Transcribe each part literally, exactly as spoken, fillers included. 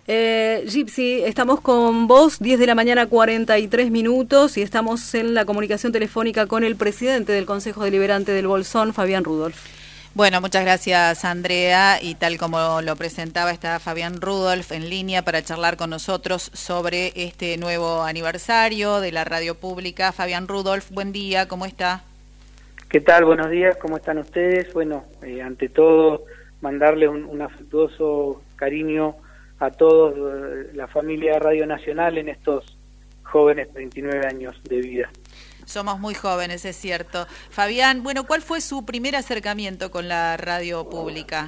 Eh, Gypsy, estamos con vos, diez de la mañana, cuarenta y tres minutos, y estamos en la comunicación telefónica con el presidente del Consejo Deliberante del Bolsón, Fabián Rudolph. Bueno, muchas gracias, Andrea, y tal como lo presentaba, está Fabián Rudolph en línea para charlar con nosotros sobre este nuevo aniversario de la radio pública. Fabián Rudolph, buen día, ¿cómo está? ¿Qué tal? Buenos días, ¿cómo están ustedes? Bueno, eh, ante todo, mandarle un, un afectuoso cariño a todos, eh, la familia de Radio Nacional en estos jóvenes veintinueve años de vida. Somos muy jóvenes, es cierto. Fabián, bueno, ¿cuál fue su primer acercamiento con la radio pública?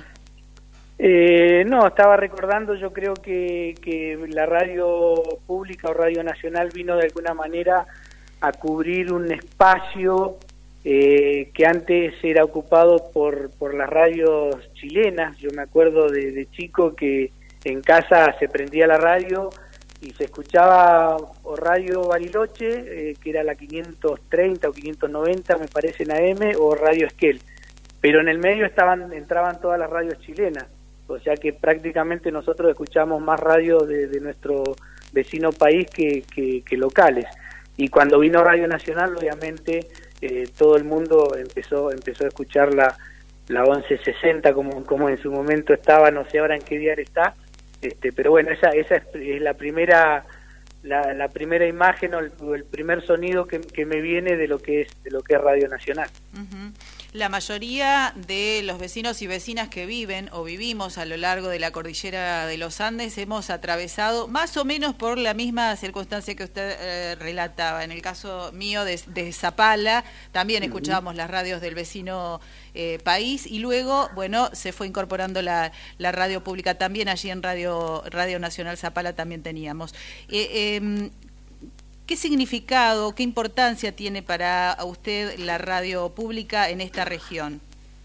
Eh, no, estaba recordando, yo creo que, que la radio pública o Radio Nacional vino de alguna manera a cubrir un espacio eh, que antes era ocupado por, por las radios chilenas. Yo me acuerdo de, de chico que en casa se prendía la radio y se escuchaba o Radio Bariloche, eh, que era la quinientos treinta o quinientos noventa, me parece, en A M, o Radio Esquel. Pero en el medio estaban entraban todas las radios chilenas, o sea que prácticamente nosotros escuchamos más radios de, de nuestro vecino país que, que, que locales. Y cuando vino Radio Nacional, obviamente, eh, todo el mundo empezó empezó a escuchar la, la once sesenta, como, como en su momento estaba, no sé ahora en qué diario está. Este, pero bueno, esa esa es la primera la, la primera imagen o el, el primer sonido que, que me viene de lo que es de lo que es Radio Nacional. Uh-huh. La mayoría de los vecinos y vecinas que viven o vivimos a lo largo de la cordillera de los Andes hemos atravesado más o menos por la misma circunstancia que usted eh, relataba. En el caso mío de, de Zapala, también uh-huh. escuchábamos las radios del vecino eh, país, y luego, bueno, se fue incorporando la, la radio pública también. Allí en Radio, Radio Nacional Zapala también teníamos. Eh, eh, ¿Qué significado, qué importancia tiene para usted la radio pública en esta región?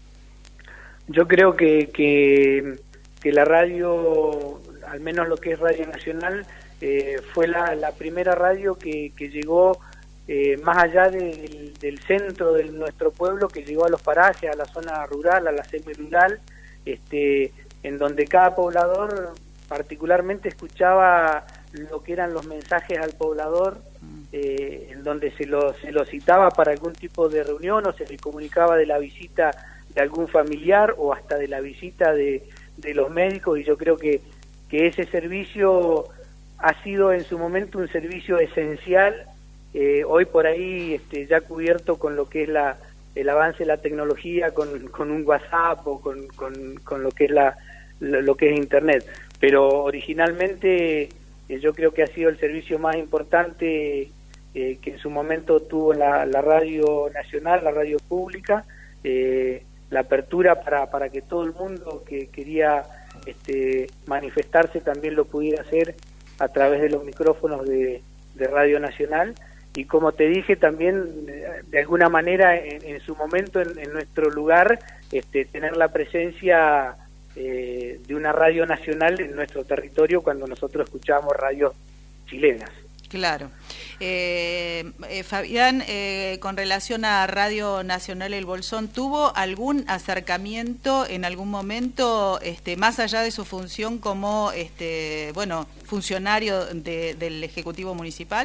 Yo creo que, que, que la radio, al menos lo que es Radio Nacional, eh, fue la, la primera radio que, que llegó eh, más allá de, del, del centro de nuestro pueblo, que llegó a los parajes, a la zona rural, a la semi-rural, este, en donde cada poblador particularmente escuchaba lo que eran los mensajes al poblador, eh, en donde se lo, se lo citaba para algún tipo de reunión, o se le comunicaba de la visita de algún familiar o hasta de la visita de, de los médicos. Y yo creo que, que ese servicio ha sido en su momento un servicio esencial, eh, hoy por ahí este, ya cubierto con lo que es la, el avance de la tecnología, con, con un WhatsApp o con, con, con lo que es la, lo, lo que es Internet. Pero originalmente yo creo que ha sido el servicio más importante eh, que en su momento tuvo la, la radio nacional, la radio pública, eh, la apertura para, para que todo el mundo que quería este, manifestarse también lo pudiera hacer a través de los micrófonos de, de Radio Nacional. Y como te dije, también de alguna manera en, en su momento en, en nuestro lugar este, tener la presencia Eh, de una radio nacional en nuestro territorio cuando nosotros escuchábamos radios chilenas. Claro. Eh, eh, Fabián, eh, con relación a Radio Nacional El Bolsón, ¿tuvo algún acercamiento en algún momento, este, más allá de su función como este, bueno, funcionario de, del Ejecutivo Municipal?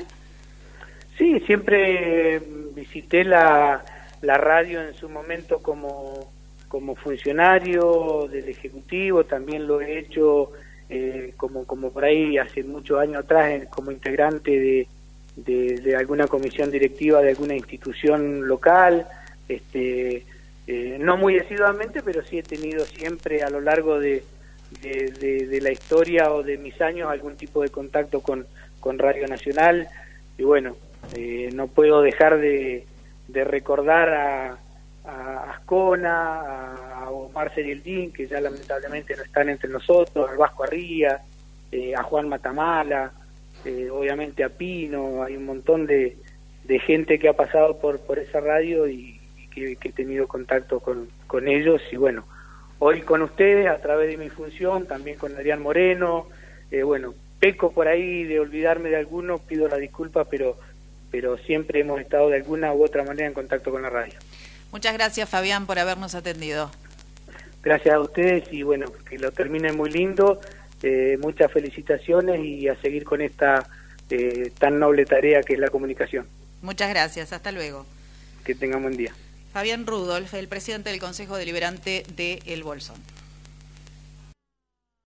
Sí, siempre visité la, la radio en su momento como como funcionario del Ejecutivo, también lo he hecho eh, como como por ahí hace muchos años atrás como integrante de, de, de alguna comisión directiva de alguna institución local, este eh, no muy asiduamente, pero sí he tenido siempre a lo largo de, de, de, de la historia o de mis años algún tipo de contacto con, con Radio Nacional. Y bueno, eh, no puedo dejar de, de recordar a a Ascona, a, a Omar Serieldín, que ya lamentablemente no están entre nosotros, al Vasco Arría, eh, a Juan Matamala, eh, obviamente a Pino. Hay un montón de, de gente que ha pasado por, por esa radio y, y que, que he tenido contacto con, con ellos. Y bueno, hoy con ustedes, a través de mi función, también con Adrián Moreno, eh, bueno, peco por ahí de olvidarme de alguno, pido la disculpa, pero, pero siempre hemos estado de alguna u otra manera en contacto con la radio. Muchas gracias, Fabián, por habernos atendido. Gracias a ustedes y bueno, que lo terminen muy lindo eh, muchas felicitaciones y a seguir con esta eh, tan noble tarea que es la comunicación. Muchas gracias, hasta luego. Que tengan buen día. Fabián Rudolph, el presidente del Consejo Deliberante de El Bolsón.